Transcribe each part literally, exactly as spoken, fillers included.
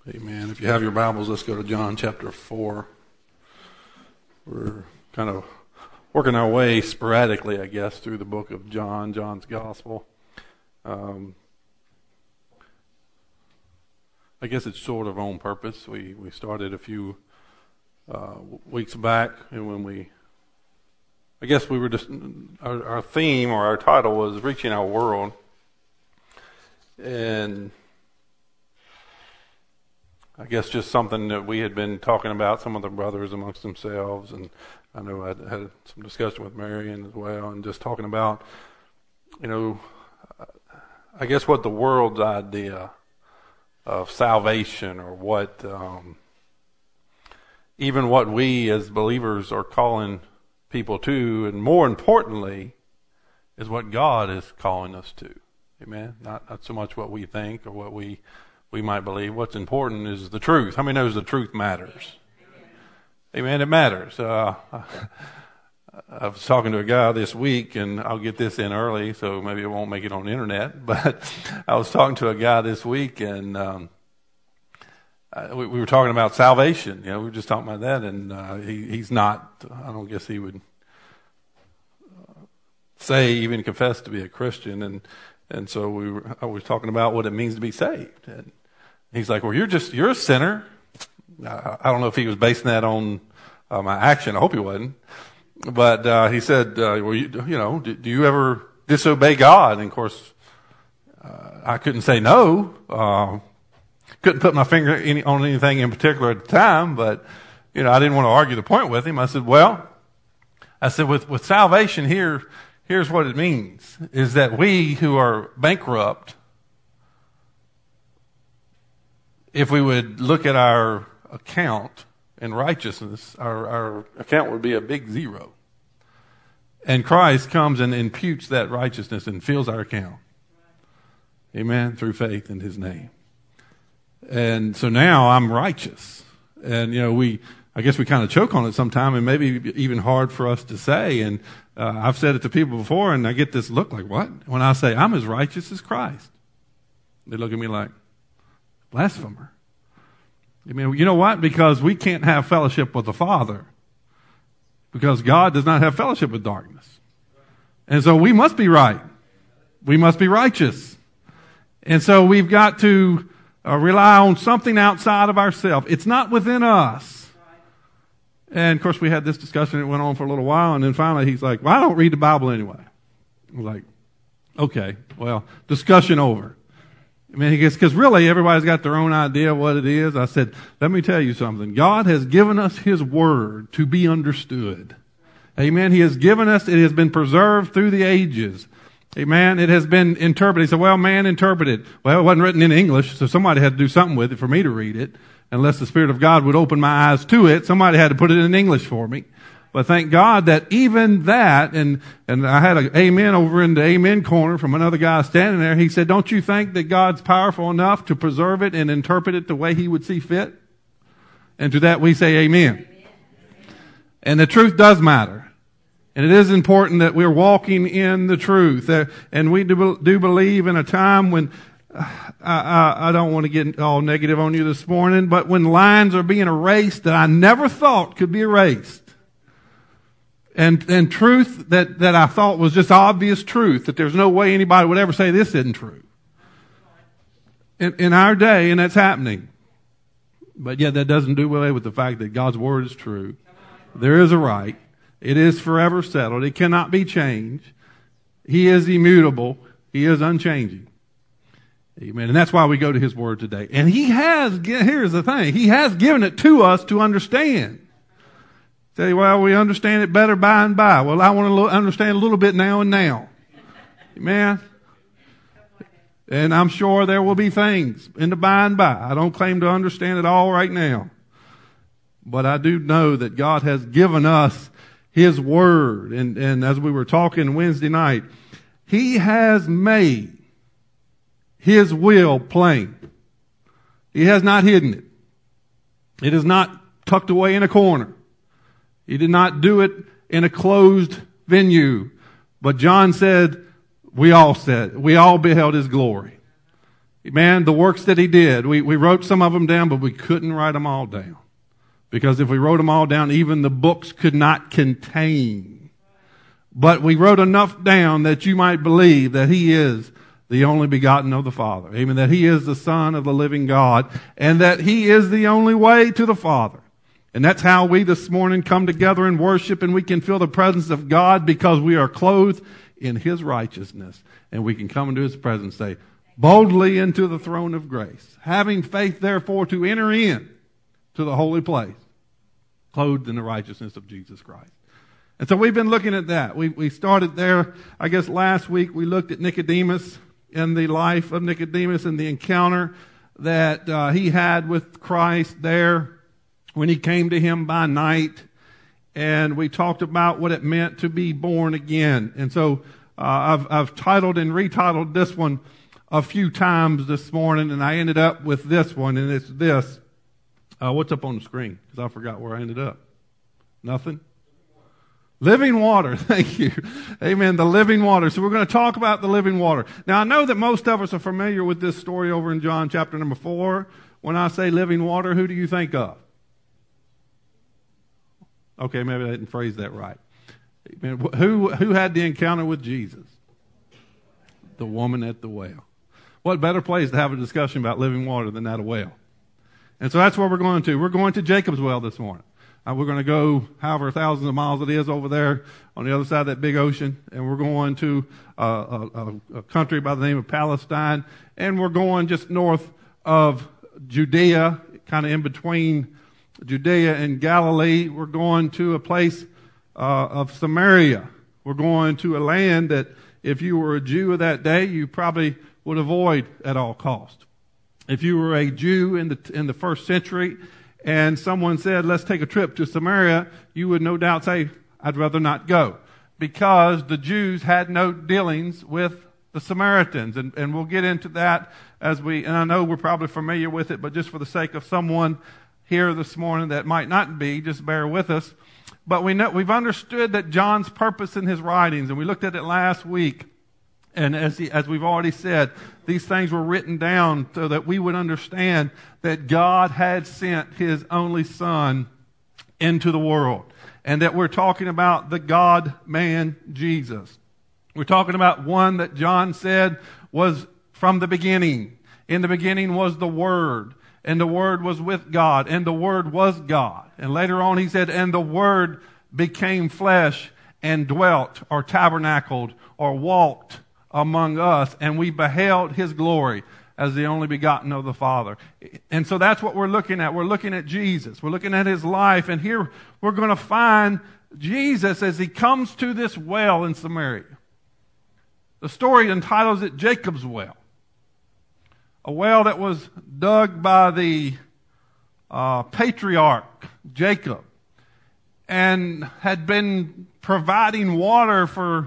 Amen. If you have your Bibles, let's go to John chapter four. We're kind of working our way sporadically, I guess, through the book of John, John's Gospel. Um, I guess it's sort of on purpose. We we started a few uh, weeks back, and when we, I guess we were just, our, our theme or our title was Reaching Our World. And I guess just something that we had been talking about, some of the brothers amongst themselves, and I know I had some discussion with Marion as well, and just talking about, you know, I guess what the world's idea of salvation, or what, um, even what we as believers are calling people to, and more importantly, is what God is calling us to. Amen? Not, not so much what we think or what we we might believe. What's important is the truth. How many knows the truth matters? Amen. It matters. Uh, I was talking to a guy this week, and I'll get this in early, so maybe it won't make it on the internet. But I was talking to a guy this week, and um, I, we, we were talking about salvation. You know, we were just talking about that, and uh, he, he's not. I don't guess he would say, even confess to be a Christian, and and so we were. I was talking about what it means to be saved, and he's like, well, you're just, you're a sinner. I, I don't know if he was basing that on uh, my action. I hope he wasn't. But uh, he said, uh, well, you, you know, do, do you ever disobey God? And of course, uh, I couldn't say no. Uh, couldn't put my finger any, on anything in particular at the time, but, you know, I didn't want to argue the point with him. I said, well, I said, with, with salvation here, here's what it means, is that we who are bankrupt, if we would look at our account in righteousness, our, our account would be a big zero. And Christ comes and imputes that righteousness and fills our account. Amen. Through faith in his name. And so now I'm righteous. And, you know, we, I guess we kind of choke on it sometime, and maybe even hard for us to say. And uh, I've said it to people before, and I get this look like, what? When I say, I'm as righteous as Christ. They look at me like, blasphemer. I mean, you know what? Because we can't have fellowship with the Father. Because God does not have fellowship with darkness. And so we must be right. We must be righteous. And so we've got to uh, rely on something outside of ourselves. It's not within us. And of course we had this discussion. It went on for a little while. And then finally he's like, well, I don't read the Bible anyway. I was like, okay, well, discussion over. I mean, because really everybody's got their own idea of what it is. I said, let me tell you something. God has given us his word to be understood. Amen. He has given us, it has been preserved through the ages. Amen. It has been interpreted. He said, well, man interpreted. Well, it wasn't written in English, so somebody had to do something with it for me to read it. Unless the Spirit of God would open my eyes to it, somebody had to put it in English for me. But thank God that even that, and, and I had an amen over in the amen corner from another guy standing there. He said, don't you think that God's powerful enough to preserve it and interpret it the way he would see fit? And to that we say amen. Amen. And the truth does matter. And it is important that we're walking in the truth. And we do, do believe in a time when, I, I, I don't want to get all negative on you this morning, but when lines are being erased that I never thought could be erased. And, and truth that, that I thought was just obvious truth, that there's no way anybody would ever say this isn't true. In, in our day, and that's happening. But yet that doesn't do away with the fact that God's word is true. There is a right. It is forever settled. It cannot be changed. He is immutable. He is unchanging. Amen. And that's why we go to his word today. And he has, here's the thing, he has given it to us to understand. Say, well, we understand it better by and by. Well, I want to understand a little bit now and now. Amen. And I'm sure there will be things in the by and by. I don't claim to understand it all right now. But I do know that God has given us his word. And, and as we were talking Wednesday night, he has made his will plain. He has not hidden it. It is not tucked away in a corner. He did not do it in a closed venue. But John said, we all said, we all beheld his glory. Man, the works that he did, we, we wrote some of them down, but we couldn't write them all down. Because if we wrote them all down, even the books could not contain. But we wrote enough down that you might believe that he is the only begotten of the Father. Amen. That he is the Son of the living God, and that he is the only way to the Father. And that's how we this morning come together and worship, and we can feel the presence of God because we are clothed in his righteousness. And we can come into his presence, say, boldly into the throne of grace, having faith therefore to enter in to the holy place, clothed in the righteousness of Jesus Christ. And so we've been looking at that. We, we started there, I guess last week we looked at Nicodemus and the life of Nicodemus and the encounter that uh, he had with Christ there when he came to him by night. And we talked about what it meant to be born again. And so uh, I've, I've titled and retitled this one a few times this morning, and I ended up with this one, and it's this. Uh, what's up on the screen? Because I forgot where I ended up. Nothing? Living water. Thank you. Amen. The living water. So we're going to talk about the living water. Now, I know that most of us are familiar with this story over in John chapter number four. When I say living water, who do you think of? Okay, maybe I didn't phrase that right. Amen. Who, who had the encounter with Jesus? The woman at the well. What better place to have a discussion about living water than at a well? And so that's where we're going to. We're going to Jacob's well this morning. Uh, we're going to go however thousands of miles it is over there on the other side of that big ocean. And we're going to uh, a, a country by the name of Palestine. And we're going just north of Judea, kind of in between Judea and Galilee. We're going to a place uh, of Samaria. We're going to a land that if you were a Jew of that day, you probably would avoid at all cost. If you were a Jew in the in the first century and someone said, let's take a trip to Samaria, you would no doubt say, I'd rather not go. Because the Jews had no dealings with the Samaritans. And, and we'll get into that as we, and I know we're probably familiar with it, but just for the sake of someone here this morning that might not be, just bear with us. But we know, we've understood that John's purpose in his writings, and we looked at it last week. And as he, as we've already said, these things were written down so that we would understand that God had sent his only Son into the world. And that we're talking about the God-man Jesus. We're talking about one that John said was from the beginning. In the beginning was the Word. And the Word was with God. And the Word was God. And later on he said, and the Word became flesh and dwelt or tabernacled or walked among us, and we beheld his glory as the only begotten of the Father. And so that's what we're looking at. We're looking at Jesus. We're looking at his life, and here we're going to find Jesus as he comes to this well in Samaria. The story entitles it Jacob's Well. A well that was dug by the uh, patriarch Jacob and had been providing water for,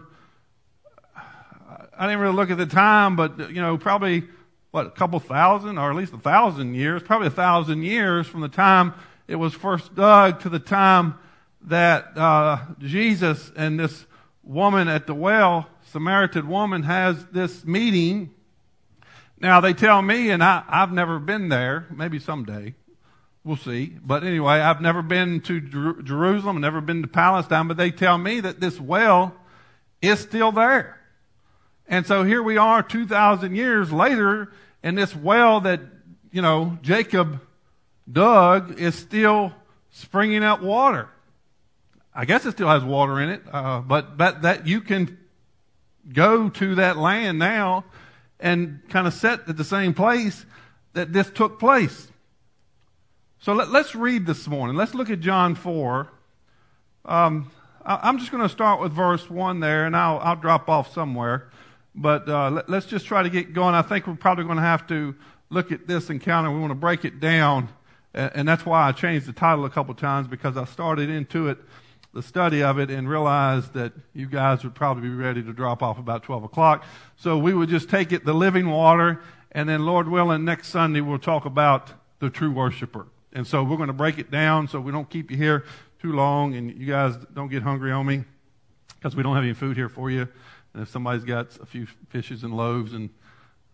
I didn't really look at the time, but, you know, probably, what, a couple thousand, or at least a thousand years, probably a thousand years from the time it was first dug to the time that uh, Jesus and this woman at the well, Samaritan woman, has this meeting. Now, they tell me, and I, I've never been there, maybe someday, we'll see. But anyway, I've never been to Jer- Jerusalem, never been to Palestine, but they tell me that this well is still there. And so here we are two thousand years later, and this well that, you know, Jacob dug is still springing up water. I guess it still has water in it, uh, but, but that you can go to that land now and kind of set at the same place that this took place. So let, let's read this morning. Let's look at John four. Um, I, I'm just going to start with verse one there, and I'll, I'll drop off somewhere. But uh, let, let's just try to get going. I think we're probably going to have to look at this encounter. We want to break it down, and, and that's why I changed the title a couple times, because I started into it, the study of it, and realized that you guys would probably be ready to drop off about twelve o'clock. So we would just take it, the living water, and then Lord willing, next Sunday we'll talk about the true worshiper. And so we're going to break it down so we don't keep you here too long, and you guys don't get hungry on me, because we don't have any food here for you. And if somebody's got a few fishes and loaves and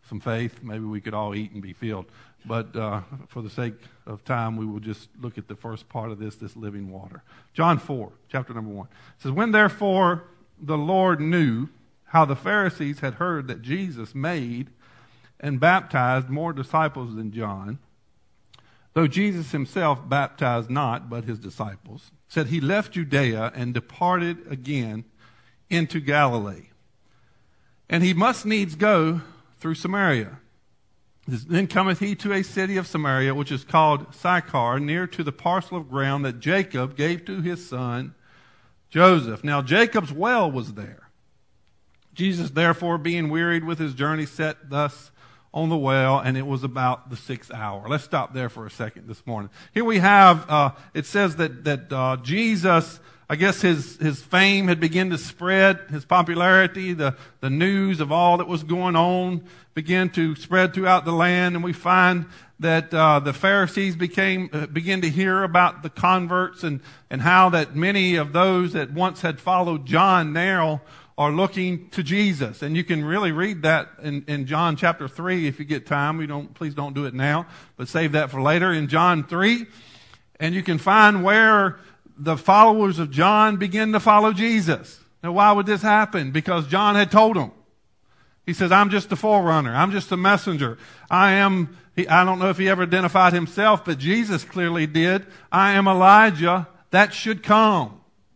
some faith, maybe we could all eat and be filled. But uh, for the sake of time, we will just look at the first part of this, this living water. John four, chapter number one. It says, when therefore the Lord knew how the Pharisees had heard that Jesus made and baptized more disciples than John, though Jesus himself baptized not, but his disciples, said he left Judea and departed again into Galilee. And he must needs go through Samaria. Then cometh he to a city of Samaria, which is called Sychar, near to the parcel of ground that Jacob gave to his son Joseph. Now Jacob's well was there. Jesus, therefore, being wearied with his journey, sat thus on the well, and it was about the sixth hour. Let's stop there for a second this morning. Here we have, uh, it says that, that uh, Jesus, I guess his, his fame had begun to spread, his popularity, the, the news of all that was going on began to spread throughout the land, and we find that uh, the Pharisees became uh, began to hear about the converts and, and how that many of those that once had followed John now are looking to Jesus. And you can really read that in, in John chapter three if you get time. We don't, please don't do it now, but save that for later. In John three, and you can find where the followers of John begin to follow Jesus. Now, why would this happen? Because John had told them. He says, I'm just the forerunner. I'm just the messenger. I am, he, I don't know if he ever identified himself, but Jesus clearly did. I am Elijah that should come.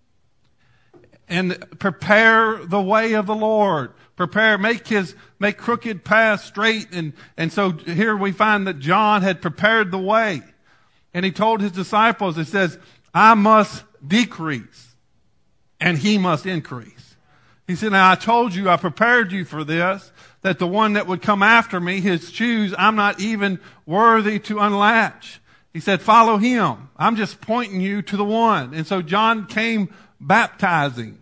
And prepare the way of the Lord. Prepare, make his, make crooked paths straight. And, and so here we find that John had prepared the way. And he told his disciples, it says, I must decrease and he must increase. He said, now I told you, I prepared you for this, that the one that would come after me, his shoes, I'm not even worthy to unlatch. He said, follow him. I'm just pointing you to the one. And so John came baptizing.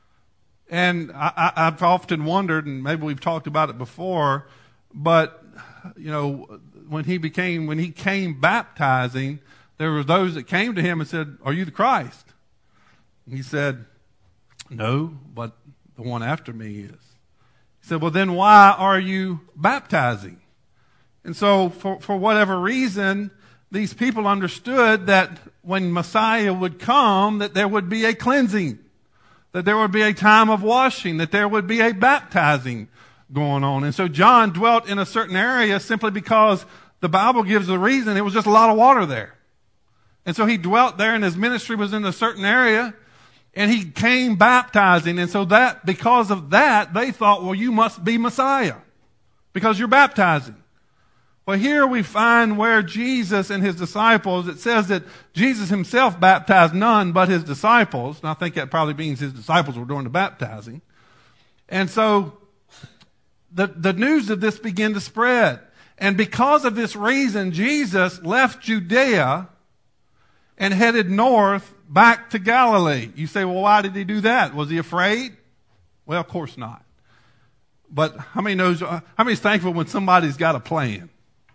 And I, I, I've often wondered, and maybe we've talked about it before, but, you know, when he became, when he came baptizing, there were those that came to him and said, are you the Christ? And he said, no, but the one after me is. He said, well, then why are you baptizing? And so for, for whatever reason, these people understood that when Messiah would come, that there would be a cleansing, that there would be a time of washing, that there would be a baptizing going on. And so John dwelt in a certain area simply because the Bible gives the reason. It was just a lot of water there. And so he dwelt there, and his ministry was in a certain area, and he came baptizing. And so that, because of that, they thought, well, you must be Messiah because you're baptizing. Well, here we find where Jesus and his disciples, it says that Jesus himself baptized none but his disciples. And I think that probably means his disciples were doing the baptizing. And so the, the news of this began to spread. And because of this reason, Jesus left Judea and headed north back to Galilee. You say, well, why did he do that? Was he afraid? Well, of course not. But how many knows, how many is thankful when somebody's got a plan?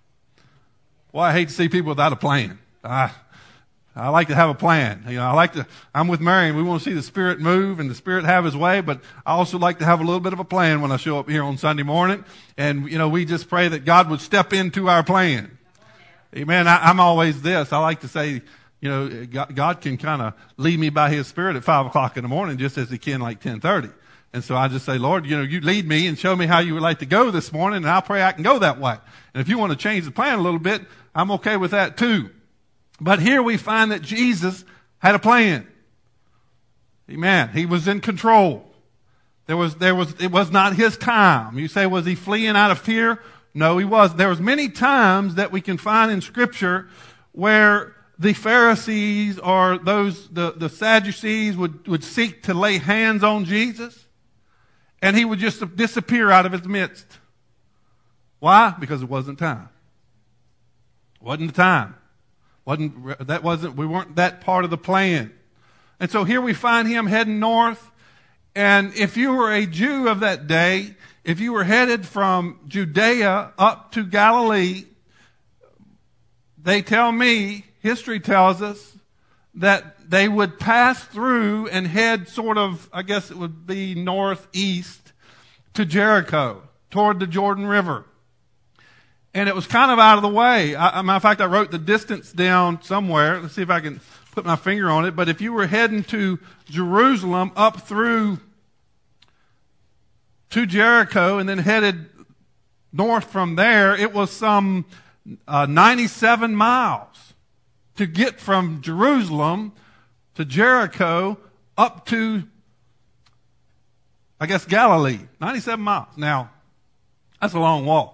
Well, I hate to see people without a plan. I, I like to have a plan. You know, I like to, I'm with Mary and we want to see the Spirit move and the Spirit have his way, but I also like to have a little bit of a plan when I show up here on Sunday morning. And, you know, we just pray that God would step into our plan. Amen. I, I'm always this. I like to say, you know, God, God can kind of lead me by his Spirit at five o'clock in the morning just as he can like ten thirty. And so I just say, Lord, you know, you lead me and show me how you would like to go this morning, and I'll pray I can go that way. And if you want to change the plan a little bit, I'm okay with that too. But here we find that Jesus had a plan. Amen. He was in control. There was, there was, it was not his time. You say, was he fleeing out of fear? No, he wasn't. There was many times that we can find in Scripture where the Pharisees or those, the, the Sadducees would, would seek to lay hands on Jesus, and he would just disappear out of his midst. Why? Because it wasn't time. Wasn't the time. Wasn't, that wasn't, we weren't that part of the plan. And so here we find him heading north. And if you were a Jew of that day, if you were headed from Judea up to Galilee, they tell me, history tells us, that they would pass through and head sort of, I guess it would be northeast to Jericho, toward the Jordan River. And it was kind of out of the way. I, matter of fact, I wrote the distance down somewhere. Let's see if I can put my finger on it. But if you were heading to Jerusalem up through to Jericho and then headed north from there, it was some uh, ninety-seven miles to get from Jerusalem to Jericho up to, I guess, Galilee. ninety-seven miles. Now, that's a long walk.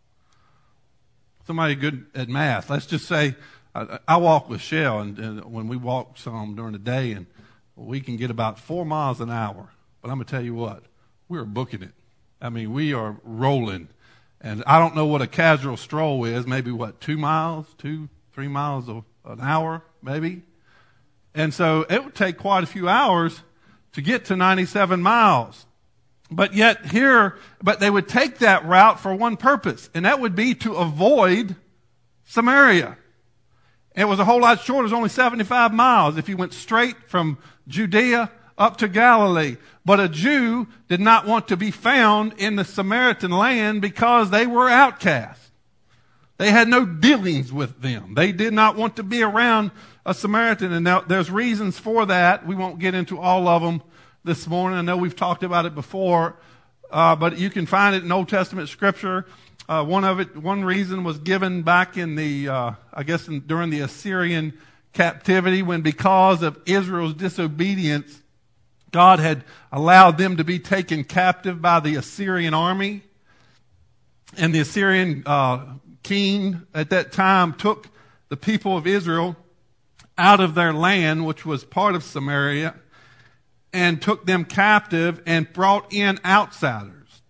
Somebody good at math. Let's just say I, I walk with Shell, and, and when we walk some during the day, and we can get about four miles an hour. But I'm going to tell you what, we're booking it. I mean, we are rolling. And I don't know what a casual stroll is. Maybe, what, two miles, two, three miles a, an hour, maybe? And so it would take quite a few hours to get to ninety-seven miles. But yet here, but they would take that route for one purpose, and that would be to avoid Samaria. It was a whole lot shorter. It was only seventy-five miles if you went straight from Judea up to Galilee. But a Jew did not want to be found in the Samaritan land because they were outcasts. They had no dealings with them. They did not want to be around a Samaritan. And now there's reasons for that. We won't get into all of them this morning. I know we've talked about it before, uh, but you can find it in Old Testament scripture. Uh, one of it, one reason was given back in the, uh, I guess in, during the Assyrian captivity, when because of Israel's disobedience, God had allowed them to be taken captive by the Assyrian army. And the Assyrian uh, king at that time took the people of Israel out of their land, which was part of Samaria, and took them captive and brought in outsiders.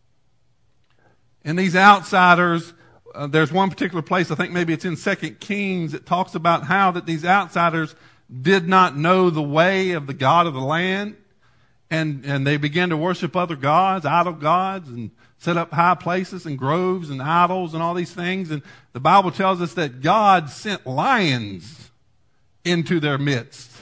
And these outsiders, uh, there's one particular place, I think maybe it's in Second Kings, it talks about how that these outsiders did not know the way of the God of the land. And, and they began to worship other gods, idol gods, and set up high places and groves and idols and all these things. And the Bible tells us that God sent lions into their midst.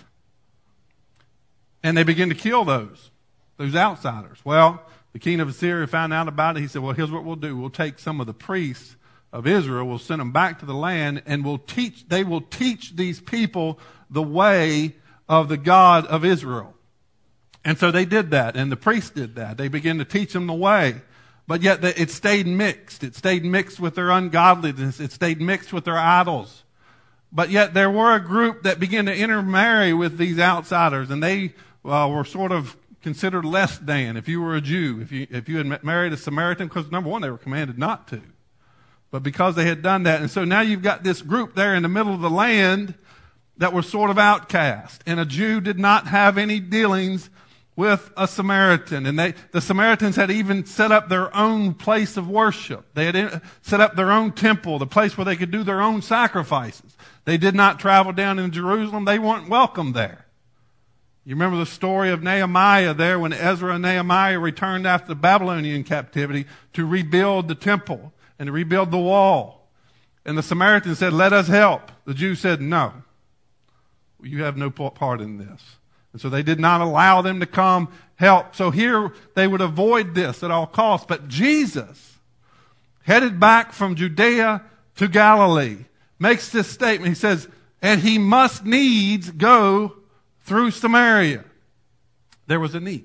And they began to kill those, those outsiders. Well, the king of Assyria found out about it. He said, well, here's what we'll do. We'll take some of the priests of Israel, we'll send them back to the land, and we'll teach, they will teach these people the way of the God of Israel. And so they did that, and the priests did that. They began to teach them the way. But yet it stayed mixed. It stayed mixed with their ungodliness. It stayed mixed with their idols. But yet there were a group that began to intermarry with these outsiders, and they uh, were sort of considered less than if you were a Jew. If you, if you had married a Samaritan, because number one, they were commanded not to. But because they had done that, and so now you've got this group there in the middle of the land that were sort of outcast. And a Jew did not have any dealings with a Samaritan. And they, the Samaritans had even set up their own place of worship. They had set up their own temple, the place where they could do their own sacrifices. They did not travel down in Jerusalem. They weren't welcome there. You remember the story of Nehemiah there when Ezra and Nehemiah returned after the Babylonian captivity to rebuild the temple and to rebuild the wall. And the Samaritans said, let us help. The Jews said, no, you have no part in this. And so they did not allow them to come help. So here they would avoid this at all costs. But Jesus, headed back from Judea to Galilee, makes this statement. He says, and he must needs go through Samaria. There was a need.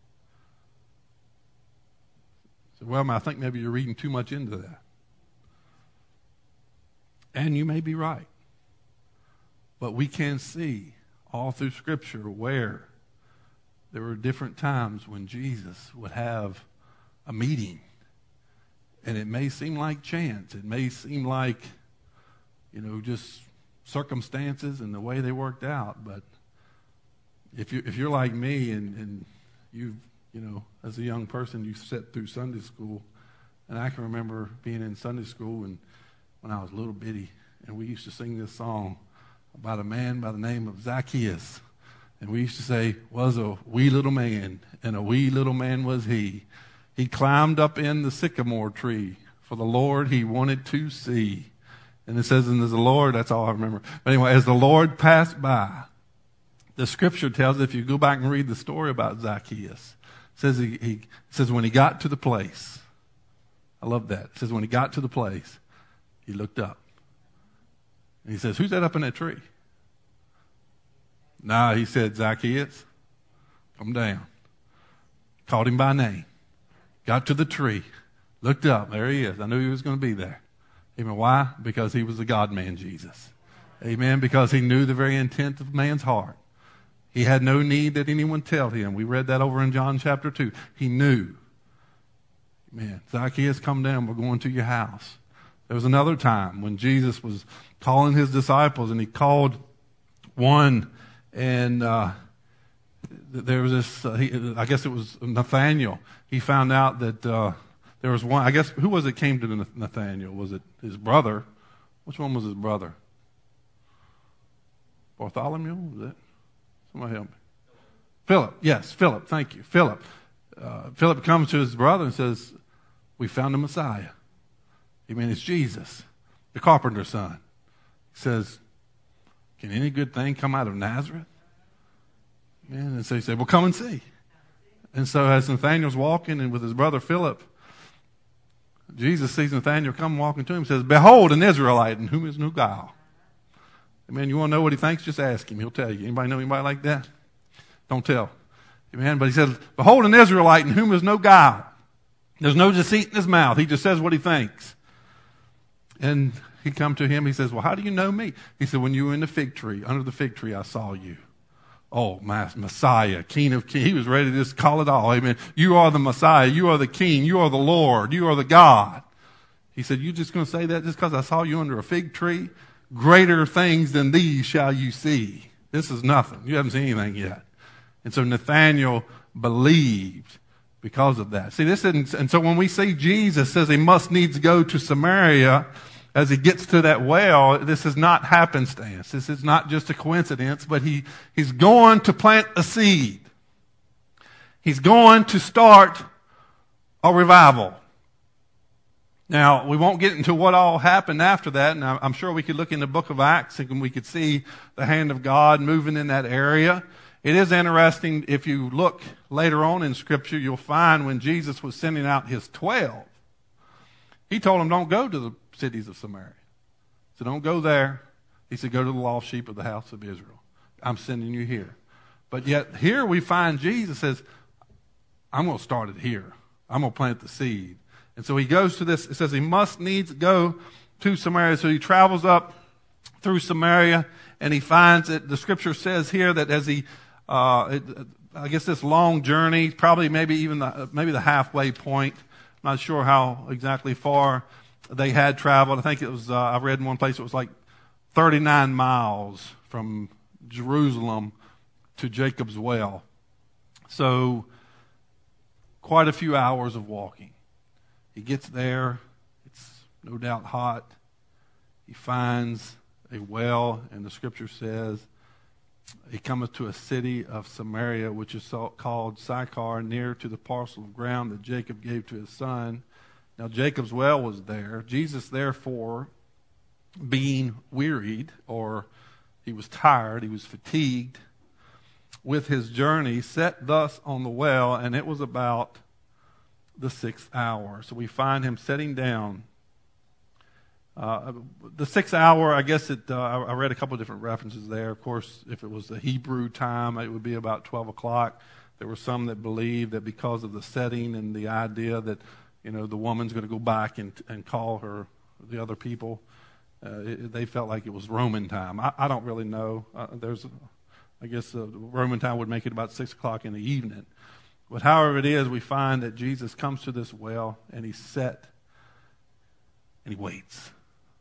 So, well, I think maybe you're reading too much into that. And you may be right. But we can see all through Scripture where there were different times when Jesus would have a meeting. And it may seem like chance. It may seem like, you know, just circumstances and the way they worked out. But if, you, if you're like me and, and you've, you know, as a young person, you sat through Sunday school. And I can remember being in Sunday school and when I was a little bitty. And we used to sing this song about a man by the name of Zacchaeus. And we used to say, was a wee little man, and a wee little man was he. He climbed up in the sycamore tree for the Lord he wanted to see. And it says, and as the Lord, that's all I remember. But anyway, as the Lord passed by, the Scripture tells us, if you go back and read the story about Zacchaeus, it says, he, he it says when he got to the place, I love that. It says when he got to the place, He looked up. And he says, who's that up in that tree? Nah, he said, Zacchaeus, come down. Called him by name. Got to the tree. Looked up. There he is. I knew he was going to be there. Amen. Why? Because he was the God-man, Jesus. Amen. Because he knew the very intent of man's heart. He had no need that anyone tell him. We read that over in John chapter two. He knew. Amen. Zacchaeus, come down. We're going to your house. There was another time when Jesus was calling his disciples, and he called one, and uh, there was this, uh, he, I guess it was Nathaniel. He found out that uh, there was one, I guess, who was it came to Nathaniel? Was it his brother? Which one was his brother? Bartholomew, was it? Somebody help me. Philip, yes, Philip, thank you. Philip. Uh, Philip comes to his brother and says, we found the Messiah. Amen, it's Jesus, the carpenter's son. He says, can any good thing come out of Nazareth? Amen. And so he said, well, come and see. And so as Nathaniel's walking and with his brother Philip, Jesus sees Nathaniel come walking to him and says, behold, an Israelite in whom is no guile. Amen. You want to know what he thinks? Just ask him. He'll tell you. Anybody know anybody like that? Don't tell. Amen. But he says, behold, an Israelite in whom is no guile. There's no deceit in his mouth. He just says what he thinks. And he come to him. He says, well, how do you know me? He said, when you were in the fig tree, under the fig tree, I saw you. Oh, my Messiah, King of Kings. He was ready to just call it all. Amen. You are the Messiah. You are the King. You are the Lord. You are the God. He said, you just going to say that just because I saw you under a fig tree? Greater things than these shall you see. This is nothing. You haven't seen anything yet. And so Nathanael believed because of that. See, this isn't, and so when we see Jesus says he must needs go to Samaria as he gets to that well, this is not happenstance. This is not just a coincidence, but he, he's going to plant a seed. He's going to start a revival. Now, we won't get into what all happened after that, and I'm sure we could look in the book of Acts and we could see the hand of God moving in that area. It is interesting, if you look later on in Scripture, you'll find when Jesus was sending out his twelve, he told them, don't go to the cities of Samaria. So don't go there. He said, go to the lost sheep of the house of Israel. I'm sending you here. But yet here we find Jesus says, I'm going to start it here. I'm going to plant the seed. And so he goes to this, it says he must needs go to Samaria. So he travels up through Samaria, and he finds it. The scripture says here that as he, uh, it, I guess this long journey, probably maybe even the, maybe the halfway point. I'm not sure how exactly far they had traveled. I think it was, uh, I read in one place it was like thirty-nine miles from Jerusalem to Jacob's well. So quite a few hours of walking. He gets there. It's no doubt hot. He finds a well, and the scripture says he cometh to a city of Samaria, which is called Sychar, near to the parcel of ground that Jacob gave to his son. Now Jacob's well was there. Jesus, therefore, being wearied, or he was tired, he was fatigued with his journey, sat thus on the well, and it was about the sixth hour. So we find him sitting down. Uh, the sixth hour, I guess it, uh, I read a couple of different references there. Of course, if it was the Hebrew time, it would be about twelve o'clock. There were some that believed that because of the setting and the idea that, you know, the woman's going to go back and, and call her, the other people, uh, it, they felt like it was Roman time. I, I don't really know. Uh, there's, I guess uh, Roman time would make it about six o'clock in the evening. But however it is, we find that Jesus comes to this well, and he's set, and he waits.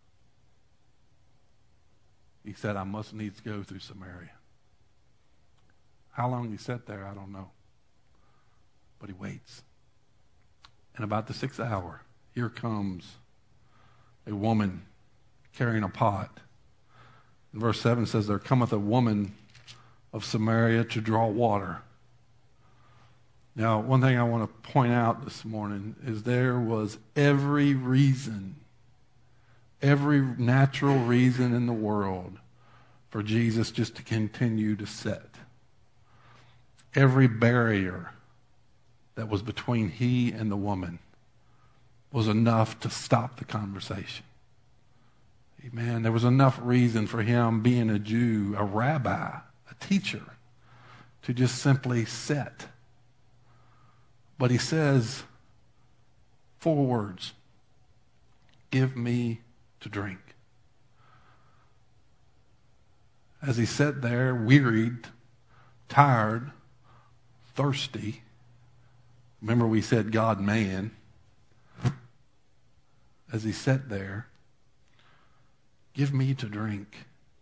He said, I must needs go through Samaria. How long he sat there, I don't know. But he waits. And about the sixth hour, here comes a woman carrying a pot. And verse seven says, there cometh a woman of Samaria to draw water. Now, one thing I want to point out this morning is there was every reason, every natural reason in the world for Jesus just to continue to sit. Every barrier that was between he and the woman was enough to stop the conversation. Man, there was enough reason for him, being a Jew, a rabbi, a teacher, to just simply sit. But he says four words: give me to drink. As he sat there, wearied, tired, thirsty. Remember we said God man. As he sat there, give me to drink.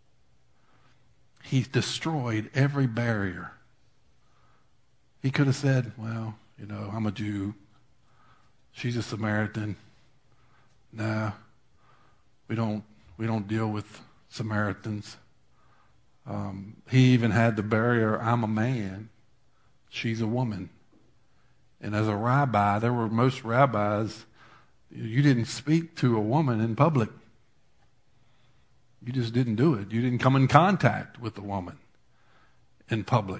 He destroyed every barrier. He could have said, well, you know, I'm a Jew. She's a Samaritan. Nah, we don't we don't deal with Samaritans. Um, he even had the barrier, I'm a man. She's a woman. And as a rabbi, there were most rabbis, you didn't speak to a woman in public. You just didn't do it. You didn't come in contact with a woman in public.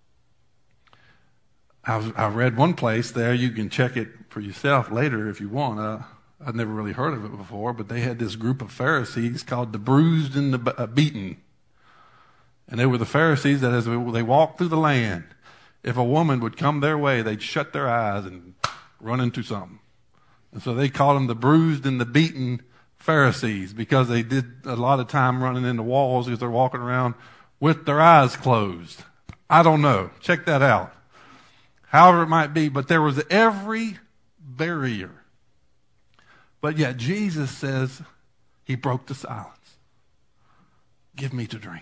I, I read one place there, you can check it for yourself later if you want. Uh, I'd never really heard of it before, but they had this group of Pharisees called the bruised and the uh, beaten. And they were the Pharisees that as they walked through the land, if a woman would come their way, they'd shut their eyes and run into something. And so they called them the bruised and the beaten Pharisees, because they did a lot of time running into walls because they're walking around with their eyes closed. I don't know. Check that out. However it might be, but there was every barrier. But yet Jesus says he broke the silence. Give me to drink.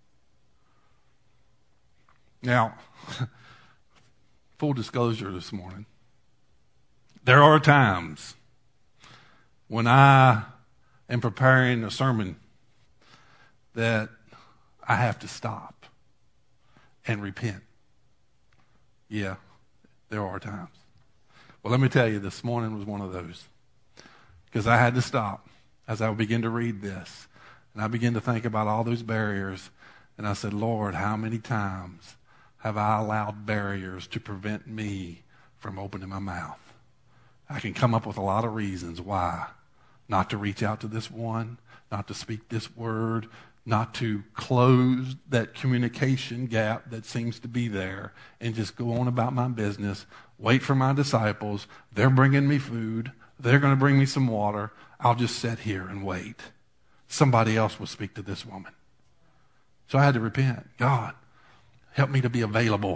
Now, full disclosure this morning, there are times when I am preparing a sermon that I have to stop and repent. Yeah, there are times. Well, let me tell you, this morning was one of those. Because I had to stop as I began to read this. And I began to think about all those barriers. And I said, Lord, how many times have I allowed barriers to prevent me from opening my mouth? I can come up with a lot of reasons why not to reach out to this one, not to speak this word, not to close that communication gap that seems to be there, and just go on about my business, wait for my disciples. They're bringing me food. They're going to bring me some water. I'll just sit here and wait. Somebody else will speak to this woman. So I had to repent. God, help me to be available.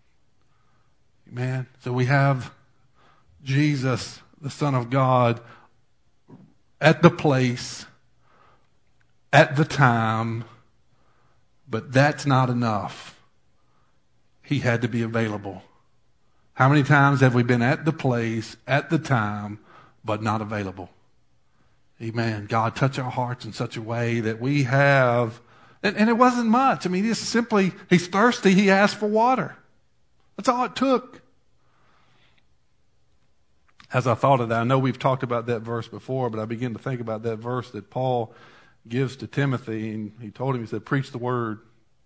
Amen. So we have Jesus, the Son of God, at the place, at the time, but that's not enough. He had to be available. How many times have we been at the place, at the time, but not available? Amen. God, touch our hearts in such a way that we have, and, and it wasn't much. I mean, it's simply, he's thirsty, he asked for water. That's all it took. As I thought of that, I know we've talked about that verse before, but I began to think about that verse that Paul gives to Timothy, and he told him, he said, preach the word.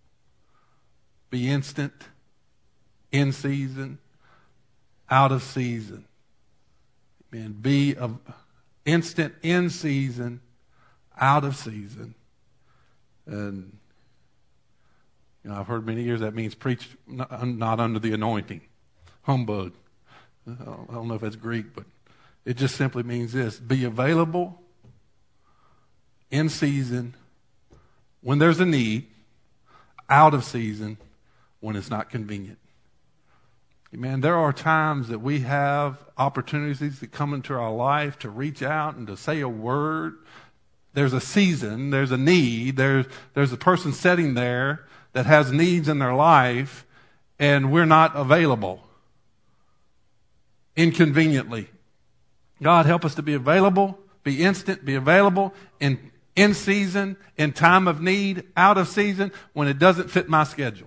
Be instant, in season, out of season. Amen. Be of instant, in season, out of season. And, you know, I've heard many years that means preach not, not under the anointing. Humbug. I don't know if that's Greek, but it just simply means this. Be available, in season, when there's a need, out of season, when it's not convenient. Amen. There are times that we have opportunities that come into our life to reach out and to say a word. There's a season, there's a need, there's, there's a person sitting there that has needs in their life, and we're not available. Inconveniently. God, help us to be available, be instant, be available in, in season, in time of need, out of season, when it doesn't fit my schedule.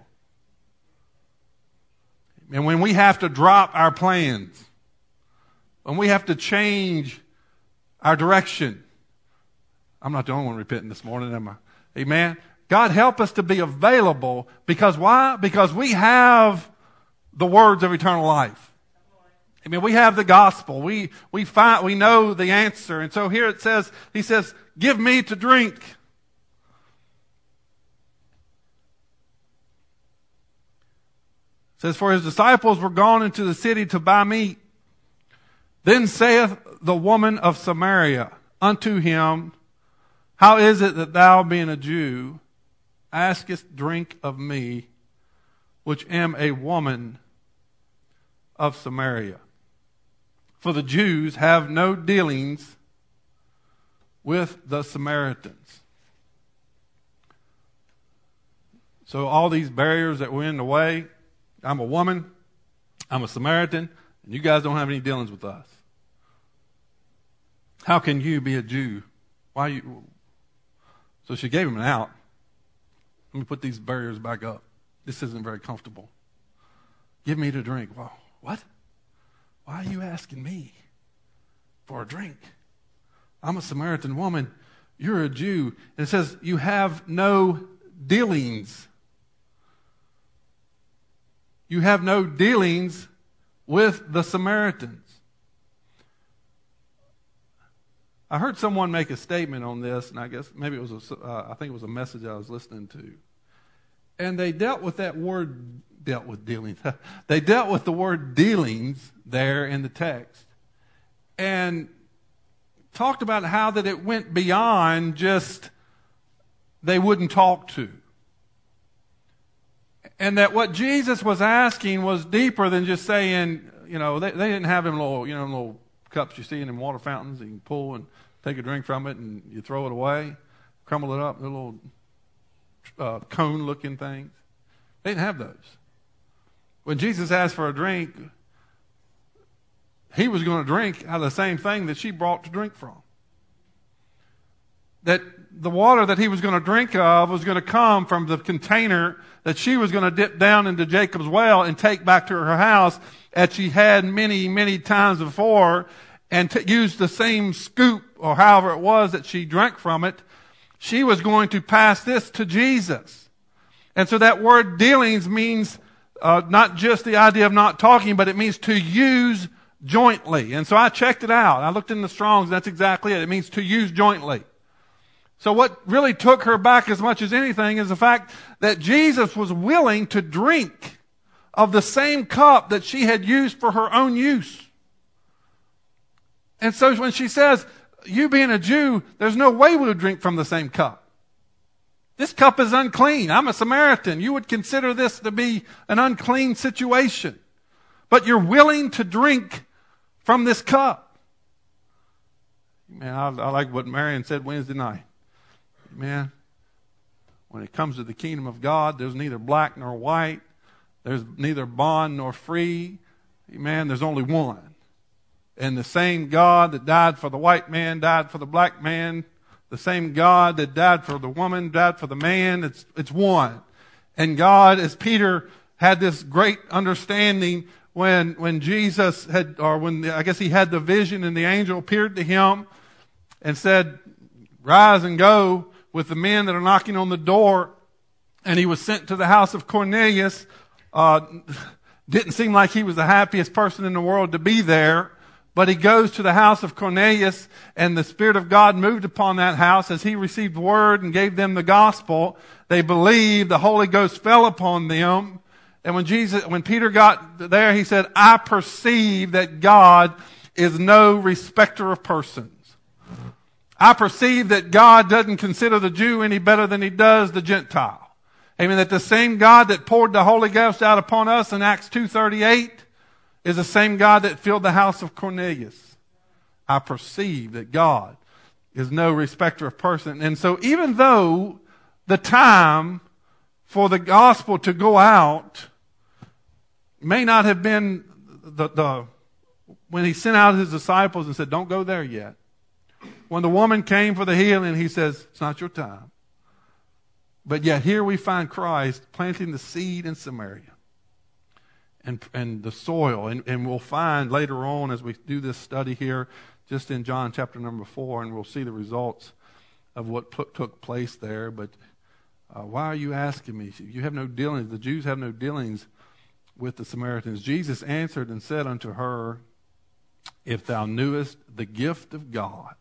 And when we have to drop our plans, when we have to change our direction. I'm not the only one repenting this morning, am I? Amen. God, help us to be available, because why? Because we have the words of eternal life. I mean, we have the gospel. We we find we know the answer. And so here it says, he says, give me to drink. It says, for his disciples were gone into the city to buy meat. Then saith the woman of Samaria unto him, how is it that thou, being a Jew, askest drink of me, which am a woman of Samaria? For the Jews have no dealings with the Samaritans. So all these barriers that were in the way, I'm a woman, I'm a Samaritan, and you guys don't have any dealings with us. How can you be a Jew? Why you? So she gave him an out. Let me put these barriers back up. This isn't very comfortable. Give me to drink. Well, what? Why are you asking me for a drink? I'm a Samaritan woman. You're a Jew. And it says you have no dealings. You have no dealings with the Samaritans. I heard someone make a statement on this, and I guess maybe it was a, uh, I think it was a message I was listening to. And they dealt with that word, dealt with dealings. They dealt with the word dealings there in the text. And talked about how that it went beyond just they wouldn't talk to. And that what Jesus was asking was deeper than just saying, you know, they, they didn't have them little, you know, little cups you see in them water fountains that you can pull and take a drink from it and you throw it away, crumble it up, little uh, cone-looking things. They didn't have those. When Jesus asked for a drink, he was going to drink out of the same thing that she brought to drink from. That the water that he was going to drink of was going to come from the container that she was going to dip down into Jacob's well and take back to her house, as she had many, many times before, and to use the same scoop or however it was that she drank from it. She was going to pass this to Jesus. And so that word dealings means uh, not just the idea of not talking, but it means to use jointly. And so I checked it out. I looked in the Strong's, and that's exactly it. It means to use jointly. So what really took her back as much as anything is the fact that Jesus was willing to drink of the same cup that she had used for her own use. And so when she says, you being a Jew, there's no way we would drink from the same cup. This cup is unclean. I'm a Samaritan. You would consider this to be an unclean situation. But you're willing to drink from this cup. Man, I, I like what Marion said Wednesday night. Man, when it comes to the kingdom of God, there's neither black nor white. There's neither bond nor free. Man, there's only one. And the same God that died for the white man died for the black man. The same God that died for the woman died for the man. It's, it's one. And God, as Peter had this great understanding when, when Jesus had, or when I guess he had the vision and the angel appeared to him and said, rise and go with the men that are knocking on the door. And he was sent to the house of Cornelius. Uh, didn't seem like he was the happiest person in the world to be there. But he goes to the house of Cornelius, and the Spirit of God moved upon that house as he received word and gave them the gospel. They believed, the Holy Ghost fell upon them. And when Jesus, when Peter got there, he said, I perceive that God is no respecter of persons. I perceive that God doesn't consider the Jew any better than he does the Gentile. Amen. That the same God that poured the Holy Ghost out upon us in Acts two thirty-eight is the same God that filled the house of Cornelius. I perceive that God is no respecter of person. And so even though the time for the gospel to go out may not have been the, the when he sent out his disciples and said, don't go there yet. When the woman came for the healing, he says, it's not your time. But yet here we find Christ planting the seed in Samaria. And, and the soil. And, and we'll find later on as we do this study here, just in John chapter number four, and we'll see the results of what p- took place there. But uh, why are you asking me? You have no dealings. The Jews have no dealings with the Samaritans. Jesus answered and said unto her, if thou knewest the gift of God,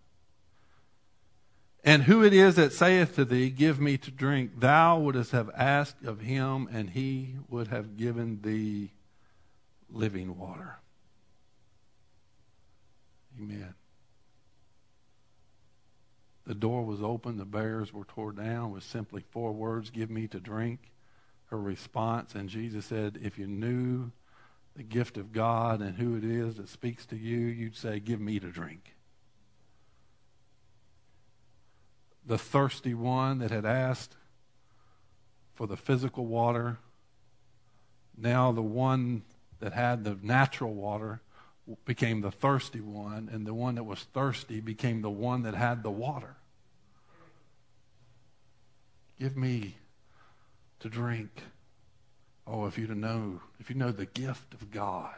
and who it is that saith to thee, give me to drink, thou wouldest have asked of him, and he would have given thee living water. Amen. The door was open, the barriers were torn down with simply four words, give me to drink. Her response, and Jesus said, if you knew the gift of God and who it is that speaks to you, you'd say, give me to drink. The thirsty one that had asked for the physical water, now the one that had the natural water became the thirsty one, and the one that was thirsty became the one that had the water. Give me to drink. Oh, if you to know, if you know the gift of God.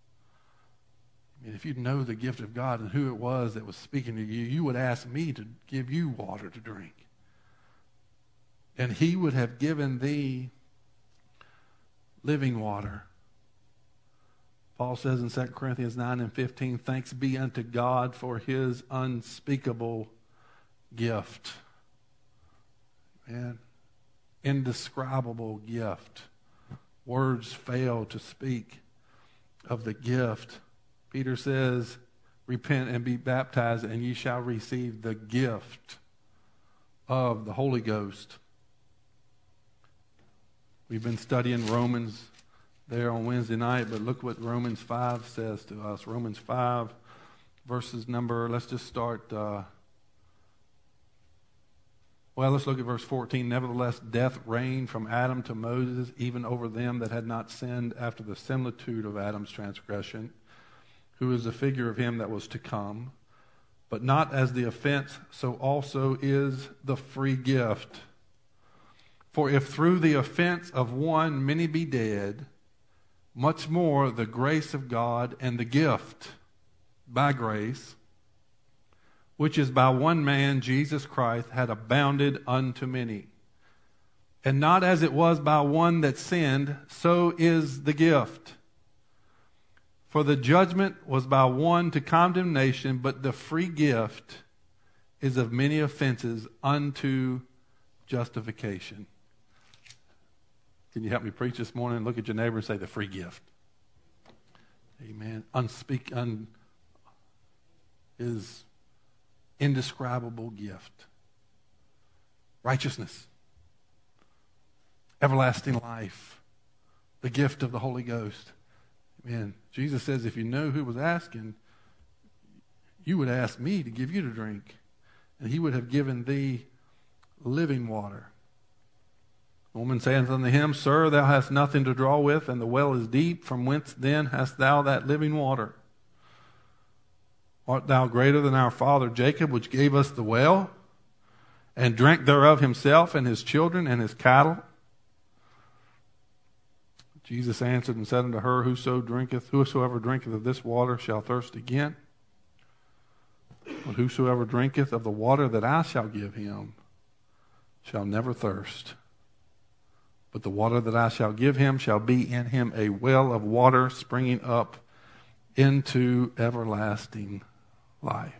I mean, if you know the gift of God and who it was that was speaking to you, you would ask me to give you water to drink. And he would have given thee living water. Paul says in Second Corinthians nine and fifteen, thanks be unto God for his unspeakable gift. Man, indescribable gift. Words fail to speak of the gift. Peter says, repent and be baptized, and ye shall receive the gift of the Holy Ghost. We've been studying Romans there on Wednesday night, but look what Romans five says to us. Romans five, verses number, let's just start, uh, well, let's look at verse fourteen. Nevertheless, death reigned from Adam to Moses, even over them that had not sinned after the similitude of Adam's transgression, who is the figure of him that was to come. But not as the offense, so also is the free gift. For if through the offense of one many be dead, much more the grace of God and the gift by grace, which is by one man, Jesus Christ, had abounded unto many. And not as it was by one that sinned, so is the gift. For the judgment was by one to condemnation, but the free gift is of many offenses unto justification. Can you help me preach this morning? Look at your neighbor and say, the free gift. Amen. Unspeak, un, is indescribable gift. Righteousness. Everlasting life. The gift of the Holy Ghost. Amen. Jesus says, if you know who was asking, you would ask me to give you to drink, and he would have given thee living water. The woman saith unto him, Sir, thou hast nothing to draw with, and the well is deep. From whence then hast thou that living water? Art thou greater than our father Jacob, which gave us the well, and drank thereof himself, and his children, and his cattle? Jesus answered and said unto her, Whoso drinketh, whosoever drinketh of this water shall thirst again. But whosoever drinketh of the water that I shall give him shall never thirst. But the water that I shall give him shall be in him a well of water springing up into everlasting life.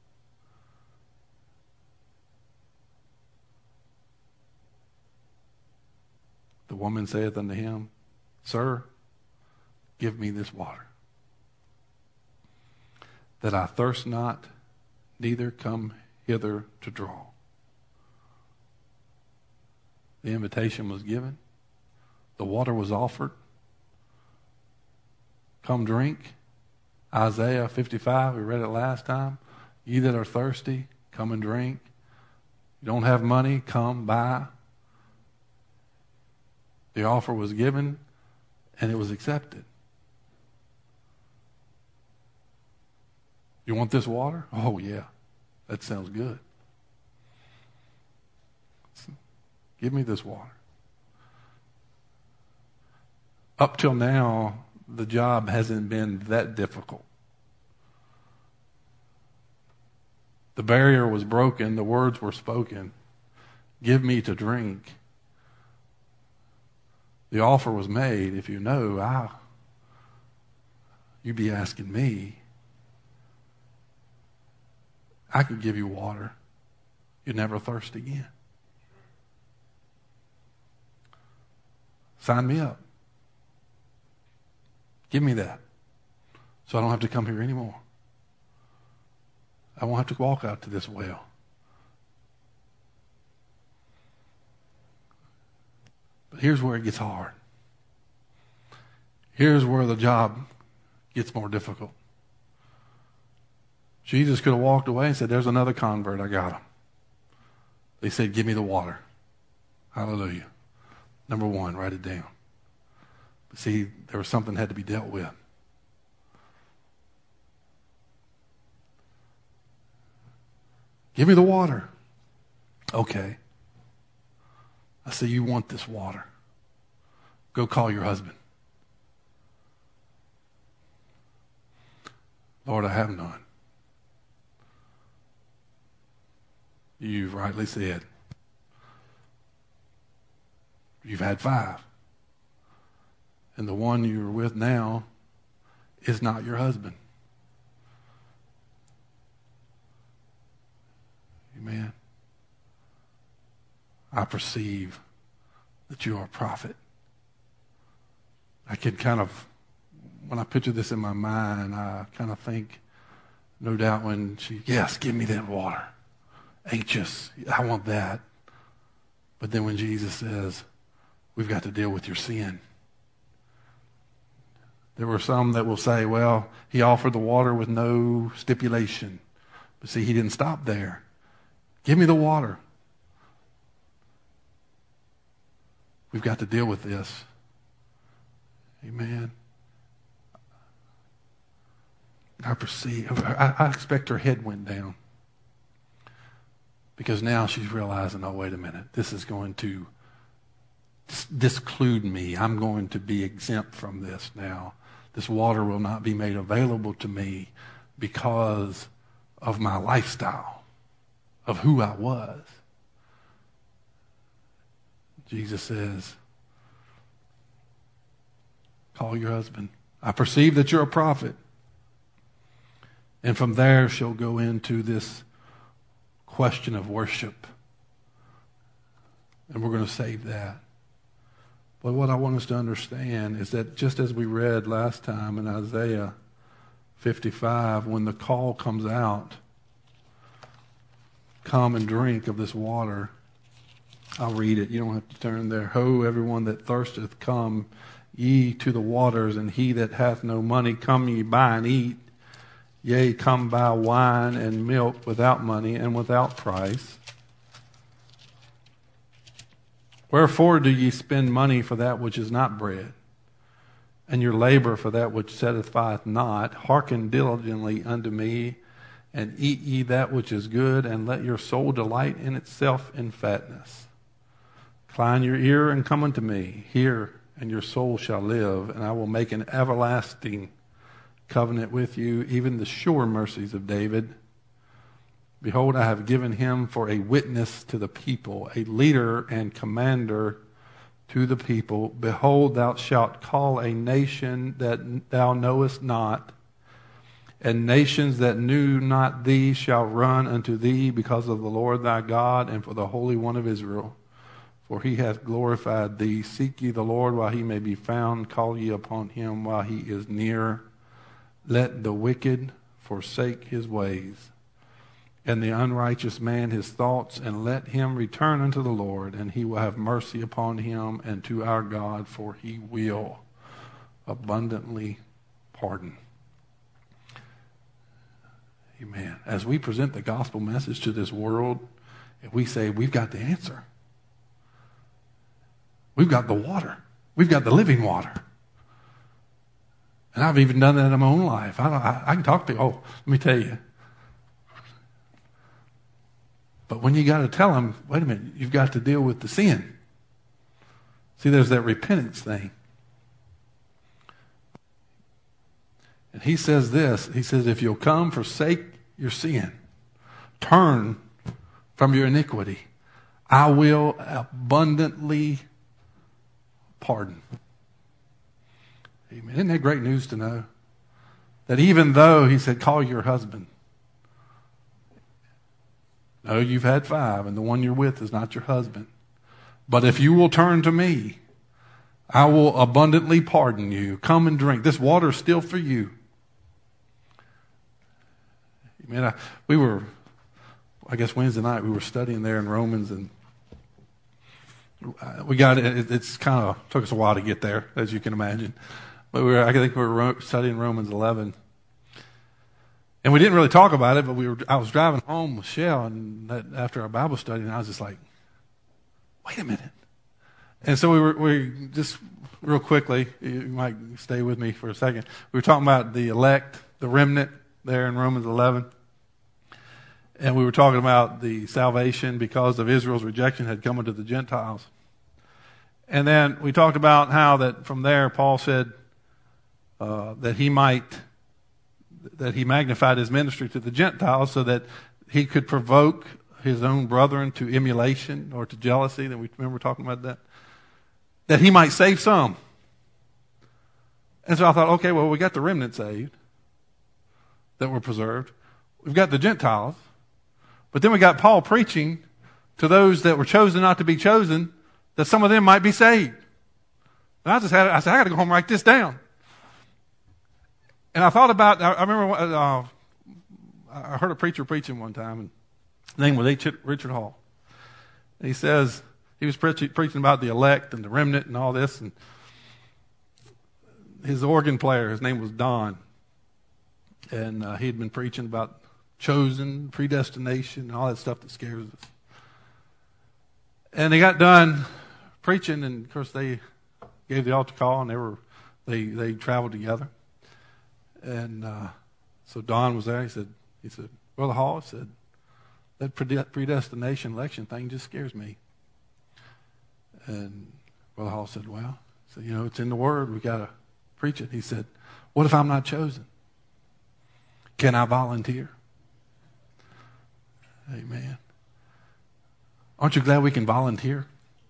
The woman saith unto him, Sir, give me this water, that I thirst not, neither come hither to draw. The invitation was given. The water was offered. Come drink. Isaiah fifty-five, we read it last time. Ye that are thirsty, come and drink. You don't have money, come buy. The offer was given, and it was accepted. You want this water? Oh, yeah. That sounds good. Give me this water. Up till now, the job hasn't been that difficult. The barrier was broken. The words were spoken. Give me to drink. The offer was made. If you know, I, you'd be asking me. I could give you water. You'd never thirst again. Sign me up. Give me that. So I don't have to come here anymore. I won't have to walk out to this well. But here's where it gets hard. Here's where the job gets more difficult. Jesus could have walked away and said, there's another convert, I got him. They said, give me the water. Hallelujah. Number one, write it down. But see, there was something that had to be dealt with. Give me the water. Okay. I say, you want this water. Go call your husband. Lord, I have none. You've rightly said. You've had five. And the one you're with now is not your husband. Amen. I perceive that you are a prophet. I can kind of, when I picture this in my mind, I kind of think, no doubt when she, yes, give me that water. Anxious, I want that. But then when Jesus says, we've got to deal with your sin. There were some that will say, well, he offered the water with no stipulation. But see, he didn't stop there. Give me the water. We've got to deal with this. Amen. I perceive, I, I expect her head went down. Because now she's realizing, oh, wait a minute, this is going to disclude me. I'm going to be exempt from this now. This water will not be made available to me because of my lifestyle, of who I was. Jesus says, call your husband. I perceive that you're a prophet. And from there she'll go into this question of worship. And we're going to save that. But what I want us to understand is that just as we read last time in Isaiah fifty-five, when the call comes out, come and drink of this water. I'll read it. You don't have to turn there. Ho, everyone that thirsteth, come ye to the waters, and he that hath no money, come ye buy and eat. Yea, come buy wine and milk without money and without price. Wherefore do ye spend money for that which is not bread, and your labor for that which satisfieth not? Hearken diligently unto me, and eat ye that which is good, and let your soul delight in itself in fatness. Incline your ear and come unto me. Hear, and your soul shall live, and I will make an everlasting covenant with you, even the sure mercies of David. Behold, I have given him for a witness to the people, a leader and commander to the people. Behold, thou shalt call a nation that thou knowest not, and nations that knew not thee shall run unto thee because of the Lord thy God and for the Holy One of Israel. For he hath glorified thee. Seek ye the Lord while he may be found. Call ye upon him while he is near. Let the wicked forsake his ways, and the unrighteous man his thoughts, and let him return unto the Lord, and he will have mercy upon him and to our God, for he will abundantly pardon. Amen. As we present the gospel message to this world, if we say we've got the answer, we've got the water, we've got the living water. And I've even done that in my own life. I, I, I can talk to you. Oh, let me tell you. But when you got to tell them, wait a minute, you've got to deal with the sin. See, there's that repentance thing. And he says this. He says, if you'll come, forsake your sin. Turn from your iniquity. I will abundantly pardon. Amen. Isn't that great news to know? That even though he said, call your husband. No, you've had five, and the one you're with is not your husband. But if you will turn to me, I will abundantly pardon you. Come and drink. This water is still for you. Man, I, we were, I guess Wednesday night, we were studying there in Romans, and we got it. It's kind of took us a while to get there, as you can imagine. But we were, I think we were studying Romans eleven. And we didn't really talk about it, but we were. I was driving home with Shell, and that, after our Bible study, and I was just like, wait a minute. And so we were, we just real quickly, you might stay with me for a second. We were talking about the elect, the remnant there in Romans eleven. And we were talking about the salvation because of Israel's rejection had come into the Gentiles. And then we talked about how that from there Paul said uh, that he might, that he magnified his ministry to the Gentiles so that he could provoke his own brethren to emulation or to jealousy. That we remember talking about that. That he might save some. And so I thought, okay, well, we got the remnant saved that were preserved. We've got the Gentiles. But then we got Paul preaching to those that were chosen not to be chosen, that some of them might be saved. And I just had, I said, I got to go home and write this down. And I thought about, I remember, uh, I heard a preacher preaching one time, and his name was H. Richard Hall. And he says, he was preaching, preaching about the elect and the remnant and all this, and his organ player, his name was Don. And uh, he'd been preaching about chosen, predestination, and all that stuff that scares us. And they got done preaching, and of course they gave the altar call, and they were they they traveled together. And uh, so Don was there. He said, he said, Brother Hall said, that predestination election thing just scares me. And Brother Hall said, well, so you know, it's in the Word. We got to preach it. He said, what if I'm not chosen? Can I volunteer? Amen. Aren't you glad we can volunteer?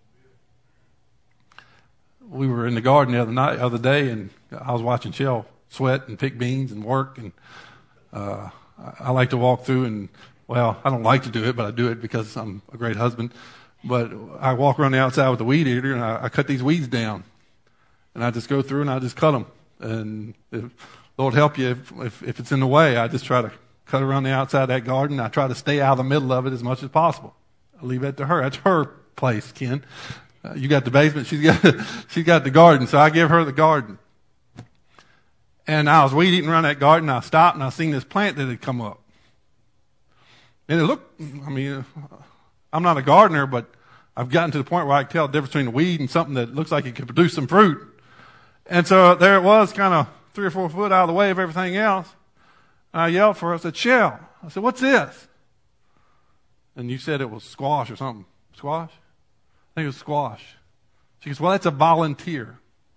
We were in the garden the other night, other day, and I was watching Shell sweat and pick beans and work. And uh, I like to walk through, and well, I don't like to do it, but I do it because I'm a great husband. But I walk around the outside with the weed eater, and I, I cut these weeds down, and I just go through and I just cut them. And if, Lord help you if, if if it's in the way, I just try to cut around the outside of that garden. I try to stay out of the middle of it as much as possible. I leave that to her. That's her place, Ken. Uh, you got the basement. She's got she's got the garden. So I give her the garden. And I was weed eating around that garden. I stopped and I seen this plant that had come up. And it looked. I mean, I'm not a gardener, but I've gotten to the point where I can tell the difference between a weed and something that looks like it could produce some fruit. And so there it was, kind of three or four foot out of the way of everything else. I yelled for her. I said, Shell. I said, what's this? And you said it was squash or something. Squash? I think it was squash. She goes, well, that's a volunteer.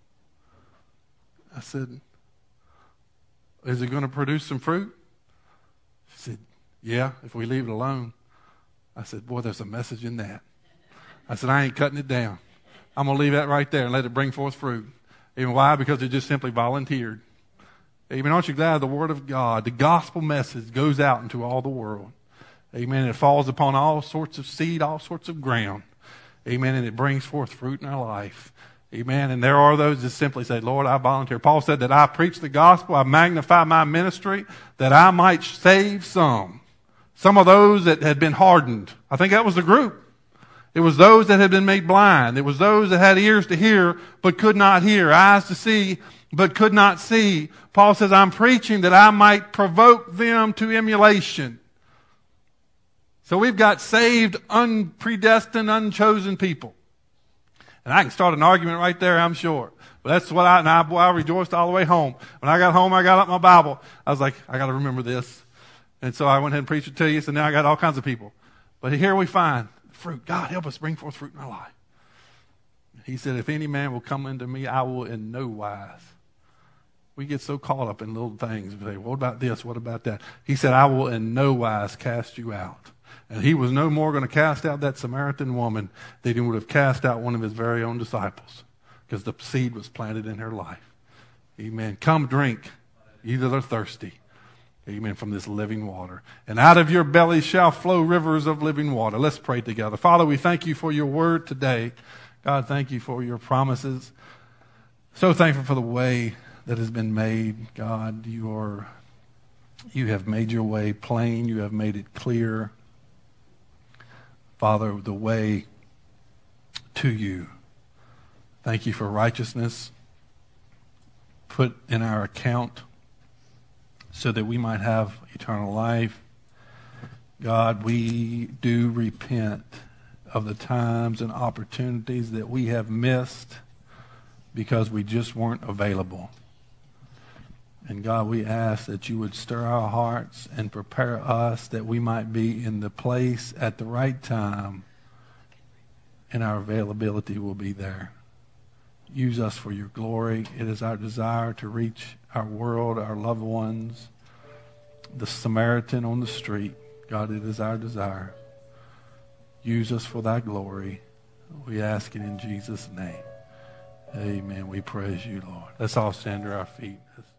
I said, is it going to produce some fruit? She said, yeah, if we leave it alone. I said, boy, there's a message in that. I said, I ain't cutting it down. I'm going to leave that right there and let it bring forth fruit. Even why? Because it just simply volunteered. Amen. Aren't you glad the Word of God, the gospel message, goes out into all the world? Amen. It falls upon all sorts of seed, all sorts of ground. Amen. And it brings forth fruit in our life. Amen. And there are those that simply say, Lord, I volunteer. Paul said that I preach the gospel, I magnify my ministry, that I might save some. Some of those that had been hardened. I think that was the group. It was those that had been made blind. It was those that had ears to hear but could not hear, eyes to see but could not see. Paul says, I'm preaching that I might provoke them to emulation. So we've got saved, unpredestined, unchosen people. And I can start an argument right there, I'm sure. But that's what I, and I, boy, I rejoiced all the way home. When I got home, I got up my Bible. I was like, I got to remember this. And so I went ahead and preached it to you. So now I got all kinds of people. But here we find fruit. God, help us bring forth fruit in our life. He said, if any man will come unto me, I will in no wise. We get so caught up in little things. We say, what about this? What about that? He said, I will in no wise cast you out. And he was no more going to cast out that Samaritan woman than he would have cast out one of his very own disciples, because the seed was planted in her life. Amen. Come drink, ye that are thirsty. Amen. From this living water. And out of your belly shall flow rivers of living water. Let's pray together. Father, we thank you for your word today. God, thank you for your promises. So thankful for the way that has been made. God, you are, you have made your way plain. You have made it clear. Father, the way to you. Thank you for righteousness put in our account so that we might have eternal life. God, we do repent of the times and opportunities that we have missed because we just weren't available. And God, we ask that you would stir our hearts and prepare us that we might be in the place at the right time, and our availability will be there. Use us for your glory. It is our desire to reach our world, our loved ones, the Samaritan on the street. God, it is our desire. Use us for thy glory. We ask it in Jesus' name. Amen. We praise you, Lord. Let's all stand to our feet.